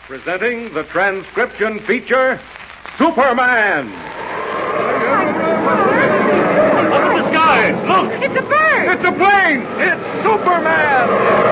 Presenting the transcription feature, Superman. Look at the sky. Look. It's a bird. It's a plane. It's Superman.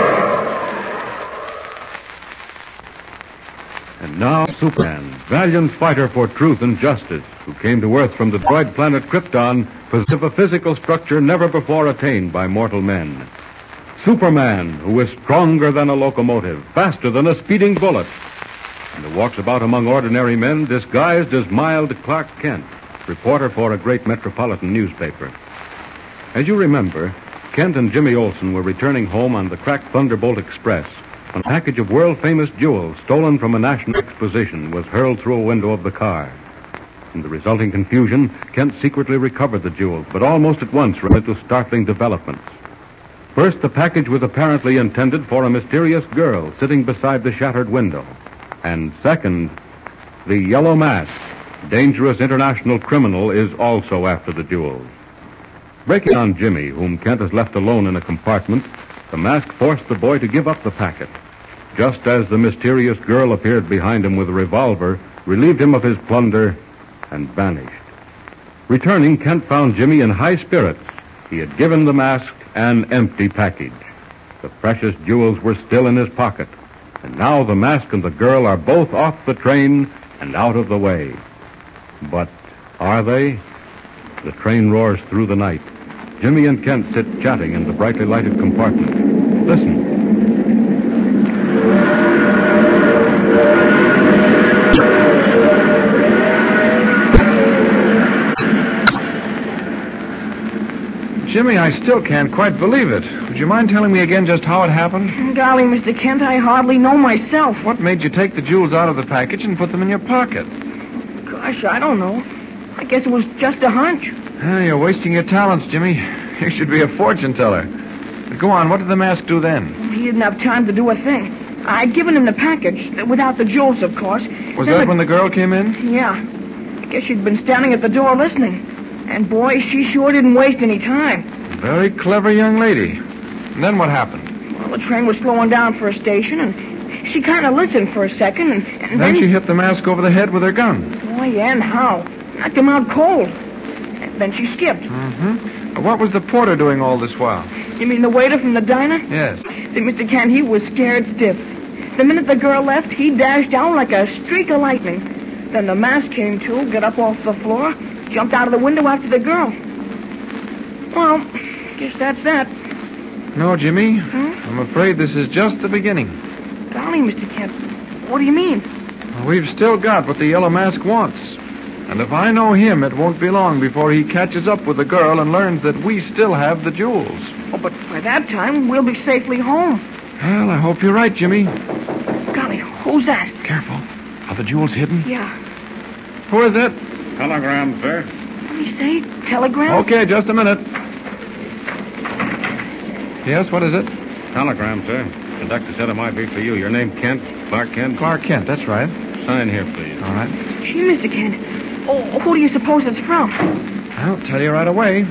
And now Superman, valiant fighter for truth and justice, who came to Earth from the droid planet Krypton, possessed of a physical structure never before attained by mortal men. Superman, who is stronger than a locomotive, faster than a speeding bullet, and who walks about among ordinary men disguised as mild Clark Kent, reporter for a great metropolitan newspaper. As you remember, Kent and Jimmy Olsen were returning home on the cracked Thunderbolt Express when a package of world-famous jewels stolen from a national exposition was hurled through a window of the car. In the resulting confusion, Kent secretly recovered the jewels, but almost at once ran into startling developments. First, the package was apparently intended for a mysterious girl sitting beside the shattered window. And second, the Yellow Mask, dangerous international criminal, is also after the jewels. Breaking on Jimmy, whom Kent has left alone in a compartment, the mask forced the boy to give up the packet. Just as the mysterious girl appeared behind him with a revolver, relieved him of his plunder, and vanished. Returning, Kent found Jimmy in high spirits. He had given the mask an empty package. The precious jewels were still in his pocket. And now the mask and the girl are both off the train and out of the way. But are they? The train roars through the night. Jimmy and Kent sit chatting in the brightly lighted compartment. Listen. Jimmy, I still can't quite believe it. Would you mind telling me again just how it happened? Golly, Mr. Kent, I hardly know myself. What made you take the jewels out of the package and put them in your pocket? Gosh, I don't know. I guess it was just a hunch. You're wasting your talents, Jimmy. You should be a fortune teller. Go on, what did the mask do then? He didn't have time to do a thing. I'd given him the package, without the jewels, of course. Was that when the girl came in? Yeah. I guess she'd been standing at the door listening. And boy, she sure didn't waste any time. Very clever young lady. And then what happened? Well, the train was slowing down for a station, and she kind of listened for a second, and then she hit the mask over the head with her gun. Oh, yeah, and how? Knocked him out cold. And then she skipped. Mm-hmm. What was the porter doing all this while? You mean the waiter from the diner? Yes. See, Mr. Kent, he was scared stiff. The minute the girl left, he dashed down like a streak of lightning. Then the mask came to, got up off the floor, jumped out of the window after the girl. Well, guess that's that. No, Jimmy. I'm afraid this is just the beginning. Golly, Mr. Kent, what do you mean? Well, we've still got what the Yellow Mask wants. And if I know him, it won't be long before he catches up with the girl and learns that we still have the jewels. Oh, but by that time, we'll be safely home. Well, I hope you're right, Jimmy. Golly, who's that? Careful. Are the jewels hidden? Yeah. Who is it? Telegram, sir. What did he say? Telegram? Okay, just a minute. Yes, what is it? Telegram, sir. The doctor said it might be for you. Your name, Kent? Clark Kent? Clark Kent, that's right. Sign here, please. All right. Gee, Mr. Kent. Oh, who do you suppose it's from? I'll tell you right away.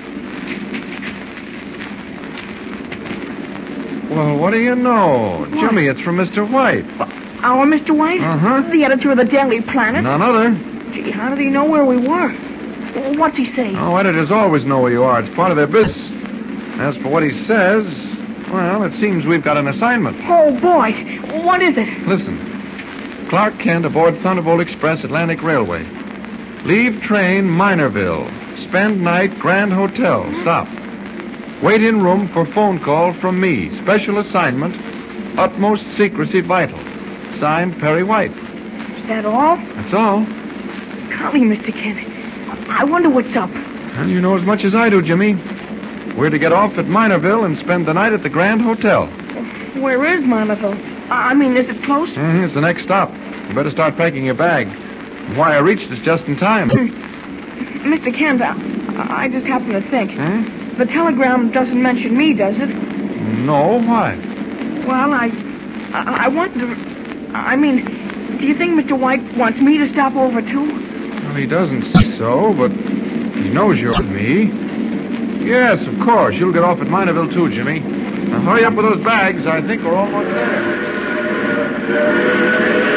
Well, what do you know? What? Jimmy, it's from Mr. White. Our Mr. White? Uh-huh. The editor of the Daily Planet? None other. Gee, how did he know where we were? What's he say? Oh, editors always know where you are. It's part of their business. As for what he says, well, it seems we've got an assignment. Oh, boy. What is it? Listen. Clark Kent aboard Thunderbolt Express Atlantic Railway. Leave train Minorville. Spend night Grand Hotel. Stop. Wait in room for phone call from me. Special assignment. Utmost secrecy vital. Signed, Perry White. Is that all? That's all. Golly, Mr. Kent. I wonder what's up. Well, you know as much as I do, Jimmy. We're to get off at Minorville and spend the night at the Grand Hotel. Where is Minorville? I mean, is it close? It's the next stop. You better start packing your bag. Why I reached us just in time. Mr. Kent, I just happen to think. Hmm? The telegram doesn't mention me, does it? No, why? Well, I want to... I mean, do you think Mr. White wants me to stop over, too? Well, he doesn't say so, but he knows you're with me. Yes, of course. You'll get off at Minorville, too, Jimmy. Now, hurry up with those bags. I think we're almost there.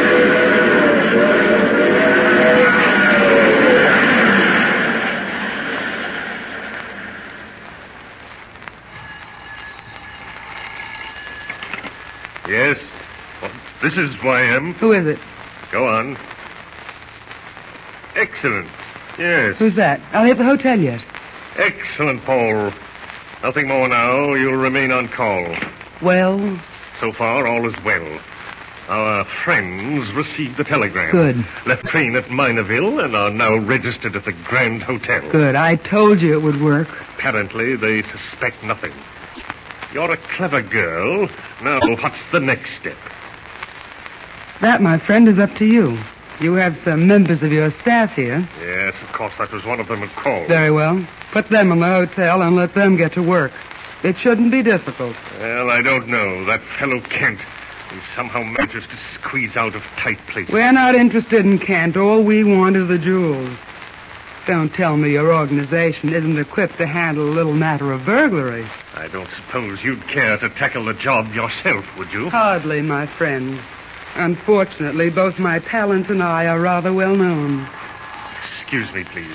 Yes. Well, this is YM. Who is it? Go on. Excellent. Yes. Who's that? Are they at the hotel yet? Excellent, Paul. Nothing more now. You'll remain on call. Well? So far, all is well. Our friends received the telegram. Good. Left train at Minerville and are now registered at the Grand Hotel. Good. I told you it would work. Apparently, they suspect nothing. You're a clever girl. Now, what's the next step? That, my friend, is up to you. You have some members of your staff here. Yes, of course, that was one of them who called. Very well. Put them in the hotel and let them get to work. It shouldn't be difficult. Well, I don't know. That fellow Kent, he somehow manages to squeeze out of tight places. We're not interested in Kent. All we want is the jewels. Don't tell me your organization isn't equipped to handle a little matter of burglary. I don't suppose you'd care to tackle the job yourself, would you? Hardly, my friend. Unfortunately, both my talents and I are rather well known. Excuse me, please.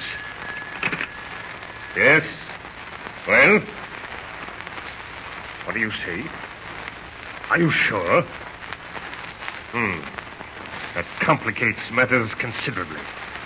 Yes? Well? What do you say? Are you sure? That complicates matters considerably.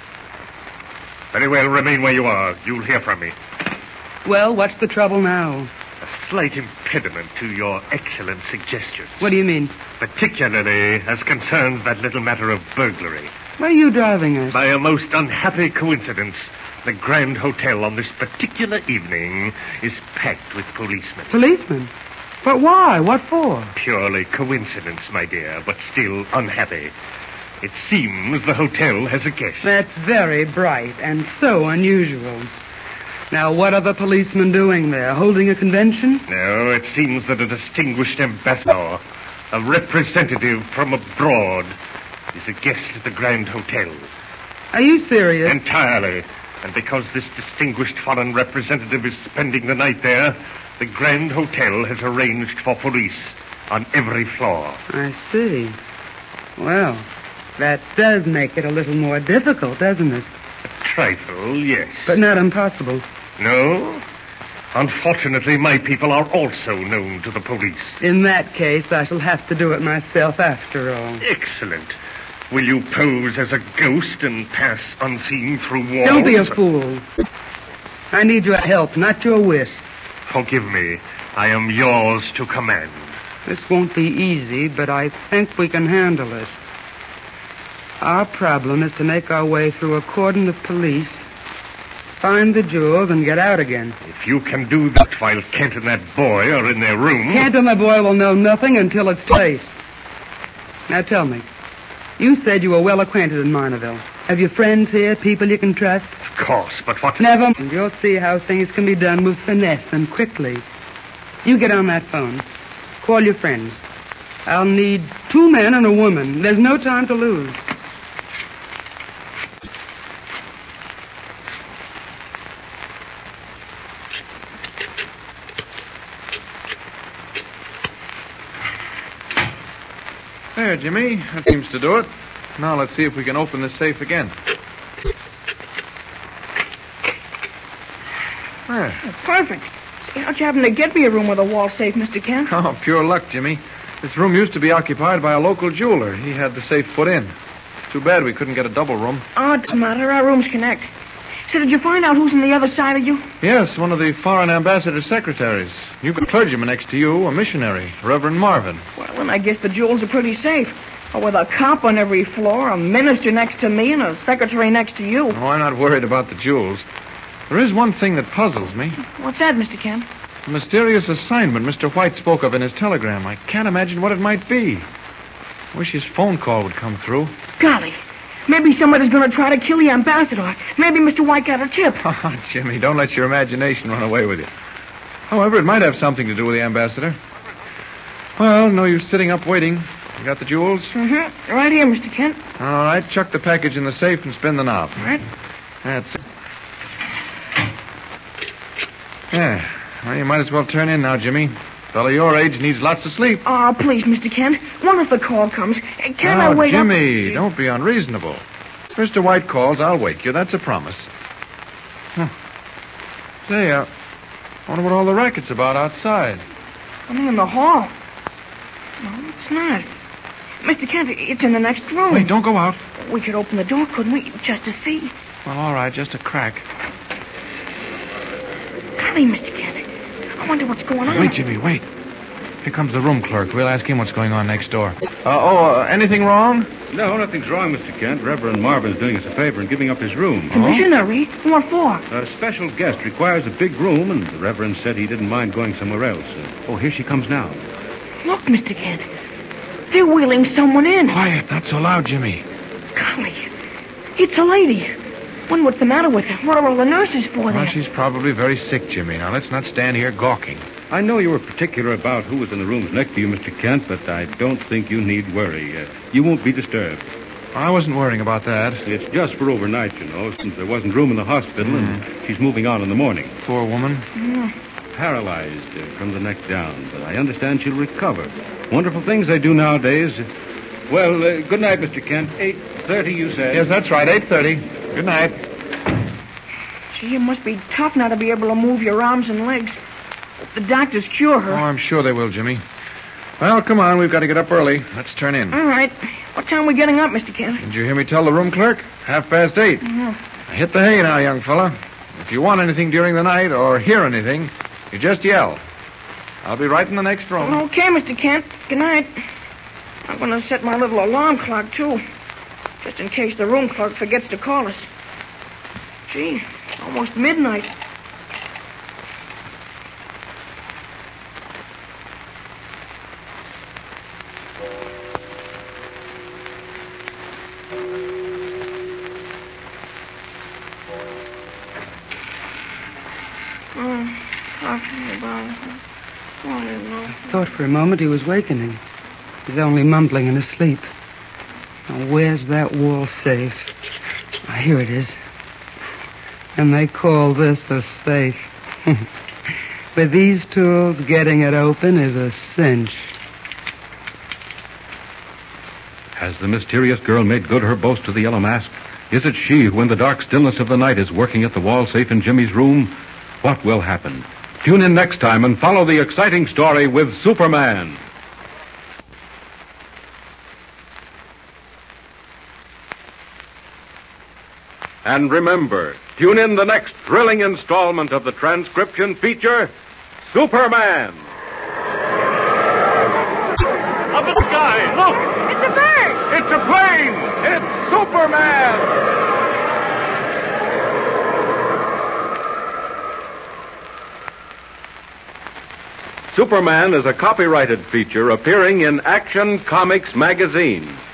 Very well, remain where you are. You'll hear from me. Well, what's the trouble now? A slight impediment to your excellent suggestions. What do you mean? Particularly as concerns that little matter of burglary. Where are you driving us? By a most unhappy coincidence, the Grand Hotel on this particular evening is packed with policemen. Policemen? But why? What for? Purely coincidence, my dear, but still unhappy. It seems the hotel has a guest. That's very bright and so unusual. Now, what are the policemen doing there? Holding a convention? No, it seems that a distinguished ambassador, a representative from abroad, is a guest at the Grand Hotel. Are you serious? Entirely. And because this distinguished foreign representative is spending the night there, the Grand Hotel has arranged for police on every floor. I see. Well, that does make it a little more difficult, doesn't it? A trifle, yes. But not impossible. No? Unfortunately, my people are also known to the police. In that case, I shall have to do it myself after all. Excellent. Will you pose as a ghost and pass unseen through walls? Don't be a fool. I need your help, not your wish. Forgive me. I am yours to command. This won't be easy, but I think we can handle it. Our problem is to make our way through a cordon of police, find the jewels, and get out again. If you can do that while Kent and that boy are in their room... Kent and the boy will know nothing until it's traced. Now tell me, you said you were well acquainted in Minerville. Have you friends here, people you can trust? Of course, but what... Never mind. You'll see how things can be done with finesse and quickly. You get on that phone. Call your friends. I'll need 2 men and a woman. There's no time to lose. There, Jimmy. That seems to do it. Now let's see if we can open this safe again. There. Perfect. See, how'd you happen to get me a room with a wall safe, Mr. Kent? Oh, pure luck, Jimmy. This room used to be occupied by a local jeweler. He had the safe put in. Too bad we couldn't get a double room. Oh, it doesn't matter. Our rooms connect. So did you find out who's on the other side of you? Yes, one of the foreign ambassador's secretaries. You've got a clergyman next to you, a missionary, Reverend Marvin. Well, then I guess the jewels are pretty safe. Or with a cop on every floor, a minister next to me, and a secretary next to you. Oh, I'm not worried about the jewels. There is one thing that puzzles me. What's that, Mr. Kent? The mysterious assignment Mr. White spoke of in his telegram. I can't imagine what it might be. Wish his phone call would come through. Golly. Maybe somebody's going to try to kill the ambassador. Maybe Mr. White got a tip. Oh, Jimmy, don't let your imagination run away with you. However, it might have something to do with the ambassador. Well, no use sitting up waiting. You got the jewels? Mm-hmm. Right here, Mr. Kent. All right, chuck the package in the safe and spin the knob. All right. That's it. Yeah. Well, you might as well turn in now, Jimmy. Fellow your age needs lots of sleep. Oh, please, Mr. Kent. What if the call comes? Can't I wait Jimmy, don't be unreasonable. If Mr. White calls, I'll wake you. That's a promise. Say, I wonder what all the racket's about outside. I'm in the hall. No, it's not. Mr. Kent, it's in the next room. Wait, don't go out. We could open the door, couldn't we? Just to see. Well, all right, just a crack. Golly, Mr. Kent. I wonder what's going on. Wait, Jimmy, wait. Here comes the room clerk. We'll ask him what's going on next door. Anything wrong? No, nothing's wrong, Mr. Kent. Reverend Marvin's doing us a favor and giving up his room. The missionary? What for? A special guest requires a big room, and the Reverend said he didn't mind going somewhere else. Here she comes now. Look, Mr. Kent. They're wheeling someone in. Quiet, not so loud, Jimmy. Golly. It's a lady. Wonder what's the matter with her. What are all the nurses for Well, there? she's probably very sick, Jimmy. Now, let's not stand here gawking. I know you were particular about who was in the rooms next to you, Mr. Kent, but I don't think you need worry. You won't be disturbed. I wasn't worrying about that. It's just for overnight, you know, since there wasn't room in the hospital, and she's moving on in the morning. Poor woman. Paralyzed from the neck down, but I understand she'll recover. Wonderful things they do nowadays. Well, good night, Mr. Kent. 8:30, you said. Yes, that's right, 8:30. Good night. Gee, it must be tough not to be able to move your arms and legs. Hope the doctors cure her. Oh, I'm sure they will, Jimmy. Well, come on, we've got to get up early. Let's turn in. All right. What time are we getting up, Mr. Kent? Did you hear me tell the room clerk? 8:30. Yeah. Hit the hay now, young fella. If you want anything during the night or hear anything, you just yell. I'll be right in the next room. Okay, Mr. Kent. Good night. I'm going to set my little alarm clock, too. Just in case the room clerk forgets to call us. Gee, it's almost midnight. I thought for a moment he was wakening. He's only mumbling in his sleep. Now, where's that wall safe? Here it is. And they call this a safe. With these tools, getting it open is a cinch. Has the mysterious girl made good her boast to the Yellow Mask? Is it she who, in the dark stillness of the night, is working at the wall safe in Jimmy's room? What will happen? Tune in next time and follow the exciting story with Superman. And remember, tune in the next thrilling installment of the transcription feature, Superman. Up in the sky, look! It's a bird! It's a plane! It's Superman! Superman is a copyrighted feature appearing in Action Comics magazine.